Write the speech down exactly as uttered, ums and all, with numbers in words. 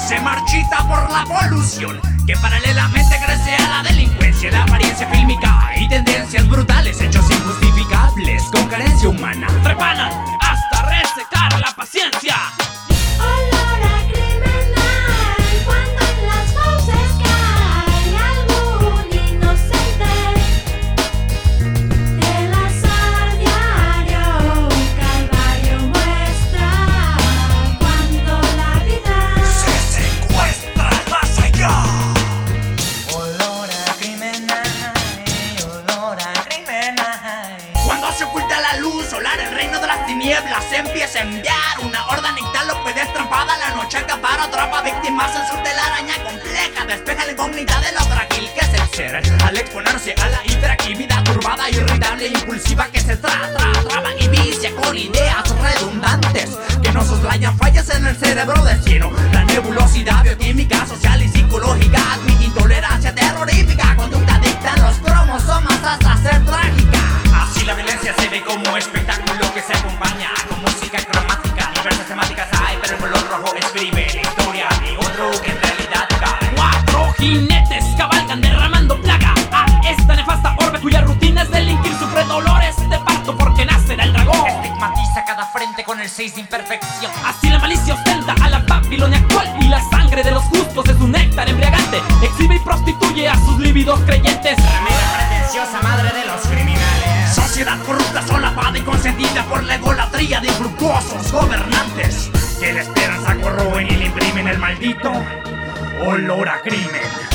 se marchita por la polución, que paralelamente crece a la delincuencia, la apariencia fílmica y tendencias brutales, hechos injustificables con carencia humana, trepanan hasta resecar la paciencia. Olor a criminal cuando en las fauces cae algún inocente. El azar diario, un calvario muestra cuando la vida Se secuestra más allá. Olor a criminal, olor a criminal. Cuando se oculta la luz solar, el reino de las tinieblas se empieza a enviar una horda nictalópede estrampada. La noche acapara, atrapa víctimas en su telaraña compleja, despeja la incógnita de lo frágil que es el ser al exponerse a la hiperactividad turbada, irritable e impulsiva que se tra, tra, traba y vicia con ideas redundantes que no soslayan fallas en el cerebro del cieno. La nebulosidad bioquímica, social y psicológica, mi intolerancia terrorífica, conducta adicta en los cromosomas hasta ser trágica. Así la violencia se ve como espectáculo que se acompaña con música cromática. Diversas temáticas hay, pero el color rojo escribe la historia de otro que en realidad cae. Cuatro jinetes cabalgan derramando plaga a esta nefasta orbe cuya rutina es delinquir, sufre dolores de parto porque nacerá el dragón. Estigmatiza cada frente con el seis de imperfección. Así la malicia ostenta a la Babilonia actual, y la sangre de los justos es un néctar embriagante. Exhibe y prostituye a sus lívidos creyentes. Ramera pretenciosa, madre de los criminales. Sociedad corrupta, solapada y consentida por la idolatría de infructuosos gobernantes que la esperanza corroen y le imprimen el maldito olor a crimen.